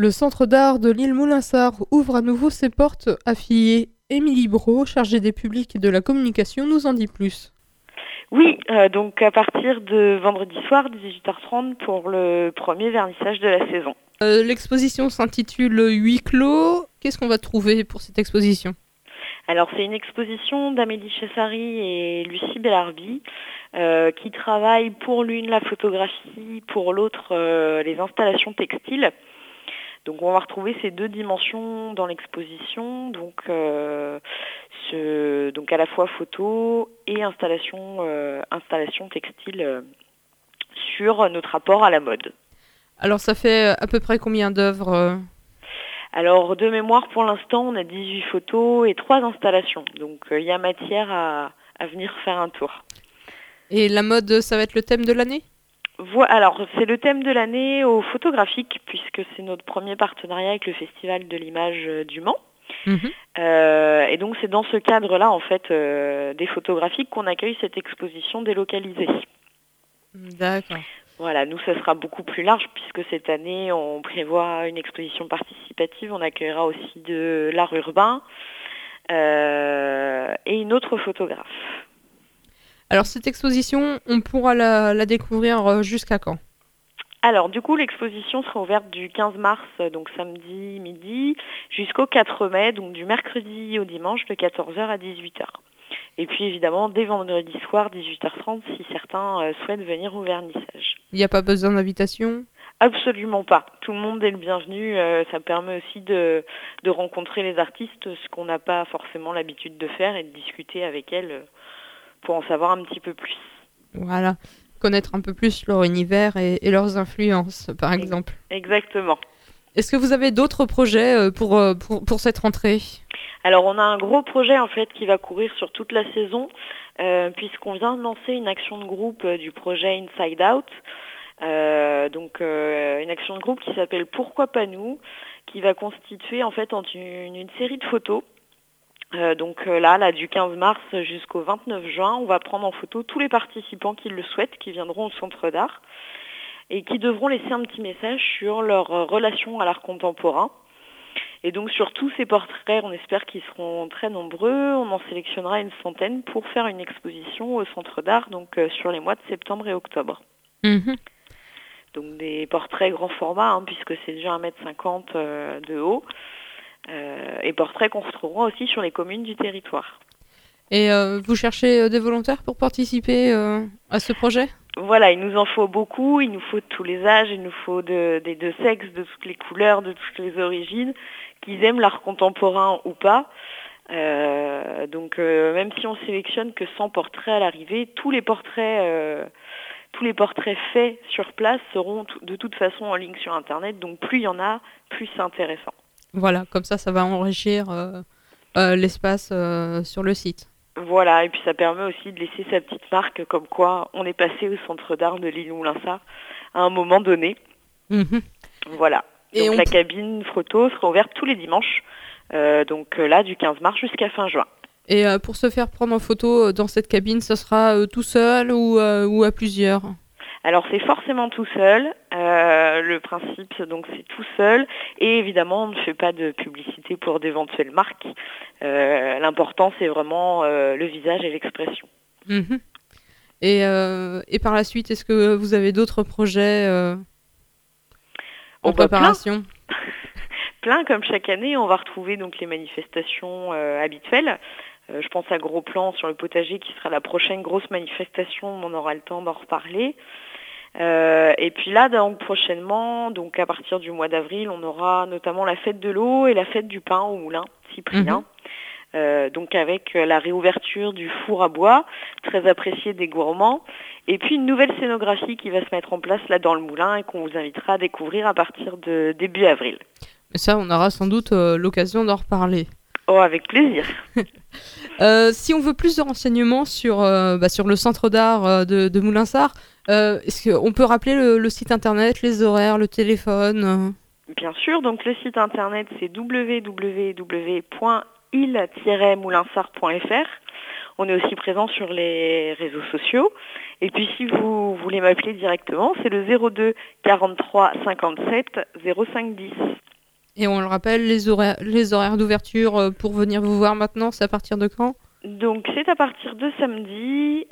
Le Centre d'art de l'île Moulinsart ouvre à nouveau ses portes à Filliers. Émilie Brault, chargée des publics et de la communication, nous en dit plus. Oui, donc à partir de vendredi soir, 18h30, pour le premier vernissage de la saison. L'exposition s'intitule Huis clos. Qu'est-ce qu'on va trouver pour cette exposition ? Alors c'est une exposition d'Amélie Chessari et Lucie Bellarbi qui travaillent pour l'une la photographie, pour l'autre les installations textiles. Donc on va retrouver ces deux dimensions dans l'exposition, donc à la fois photo et installation textile sur notre rapport à la mode. Alors ça fait à peu près combien d'œuvres Alors de mémoire pour l'instant on a 18 photos et 3 installations, donc il y a matière à venir faire un tour. Et la mode, ça va être le thème de l'année ? Alors, c'est le thème de l'année au photographique, puisque c'est notre premier partenariat avec le Festival de l'image du Mans. Et donc, c'est dans ce cadre-là, en fait, des photographiques qu'on accueille cette exposition délocalisée. D'accord. Voilà, nous, ça sera beaucoup plus large, puisque cette année, on prévoit une exposition participative. On accueillera aussi de l'art urbain et une autre photographe. Alors cette exposition, on pourra la découvrir jusqu'à quand ? Alors du coup l'exposition sera ouverte du 15 mars, donc samedi midi, jusqu'au 4 mai, donc du mercredi au dimanche de 14h à 18h. Et puis évidemment dès vendredi soir 18h30 si certains souhaitent venir au vernissage. Il n'y a pas besoin d'invitation ? Absolument pas. Tout le monde est le bienvenu. Ça permet aussi de rencontrer les artistes, ce qu'on n'a pas forcément l'habitude de faire, et de discuter avec elles pour en savoir un petit peu plus. Voilà, connaître un peu plus leur univers et leurs influences, par exemple. Exactement. Est-ce que vous avez d'autres projets pour cette rentrée ? Alors, on a un gros projet, en fait, qui va courir sur toute la saison, puisqu'on vient de lancer une action de groupe du projet Inside Out. Une action de groupe qui s'appelle Pourquoi pas nous, qui va constituer, en fait, une série de photos. Là, du 15 mars jusqu'au 29 juin, on va prendre en photo tous les participants qui le souhaitent, qui viendront au centre d'art et qui devront laisser un petit message sur leur relation à l'art contemporain. Et donc sur tous ces portraits, on espère qu'ils seront très nombreux. On en sélectionnera une centaine pour faire une exposition au centre d'art sur les mois de septembre et octobre. Donc des portraits grand format, puisque c'est déjà 1,50 m de haut. Et portraits qu'on retrouvera aussi sur les communes du territoire. Et vous cherchez des volontaires pour participer à ce projet ? Voilà, il nous en faut beaucoup, il nous faut de tous les âges, il nous faut des deux sexes, de toutes les couleurs, de toutes les origines, qu'ils aiment l'art contemporain ou pas. Même si on sélectionne que 100 portraits à l'arrivée, tous les portraits faits sur place seront de toute façon en ligne sur Internet, donc plus il y en a, plus c'est intéressant. Voilà, comme ça va enrichir l'espace sur le site. Voilà, et puis ça permet aussi de laisser sa petite marque, comme quoi on est passé au centre d'art de l'île Moulinsart à un moment donné. Voilà. Et donc la cabine photo sera ouverte tous les dimanches, du 15 mars jusqu'à fin juin. Et pour se faire prendre en photo dans cette cabine, ça sera tout seul ou à plusieurs ? Alors c'est forcément tout seul, le principe c'est tout seul, et évidemment on ne fait pas de publicité pour d'éventuelles marques. L'important c'est vraiment le visage et l'expression. Et par la suite, est-ce que vous avez d'autres projets en préparation ? Plein, comme chaque année, on va retrouver donc les manifestations habituelles. Je pense à Gros Plan sur le potager qui sera la prochaine grosse manifestation, on aura le temps d'en reparler. Et puis là, prochainement, à partir du mois d'avril, on aura notamment la fête de l'eau et la fête du pain au moulin Cyprien. Avec la réouverture du four à bois, très apprécié des gourmands, et puis une nouvelle scénographie qui va se mettre en place là dans le moulin et qu'on vous invitera à découvrir à partir de début avril. Mais ça, on aura sans doute l'occasion d'en reparler. Oh, avec plaisir. Si on veut plus de renseignements sur le centre d'art de Moulinsart, est-ce qu'on peut rappeler le site internet, les horaires, le téléphone Bien sûr, donc le site internet c'est www.il-moulinsart.fr. On est aussi présent sur les réseaux sociaux. Et puis si vous voulez m'appeler directement, c'est le 02 43 57 05 10. Et on le rappelle, les horaires d'ouverture pour venir vous voir maintenant, c'est à partir de quand? Donc c'est à partir de samedi,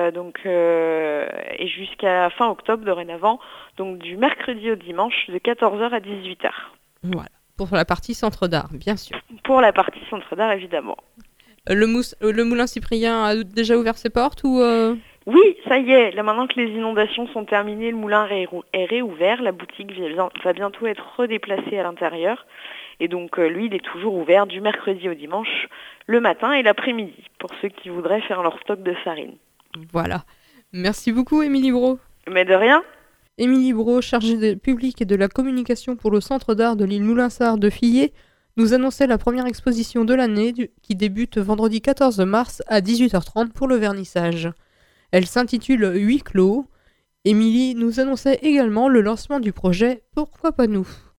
et jusqu'à fin octobre dorénavant, donc du mercredi au dimanche de 14h à 18h. Voilà, pour la partie centre d'art, bien sûr. Pour la partie centre d'art évidemment. Le Moulin Cyprien a déjà ouvert ses portes ou Oui, ça y est, là maintenant que les inondations sont terminées, le moulin est réouvert, la boutique va bientôt être redéplacée à l'intérieur. Et donc lui, il est toujours ouvert du mercredi au dimanche, le matin et l'après-midi, pour ceux qui voudraient faire leur stock de farine. Voilà. Merci beaucoup, Émilie Brault. Mais de rien. Émilie Brault, chargée du public et de la communication pour le Centre d'art de l'île Moulinsart de Fillet, nous annonçait la première exposition de l'année qui débute vendredi 14 mars à 18h30 pour le vernissage. Elle s'intitule Huis clos. Émilie nous annonçait également le lancement du projet Pourquoi pas nous ?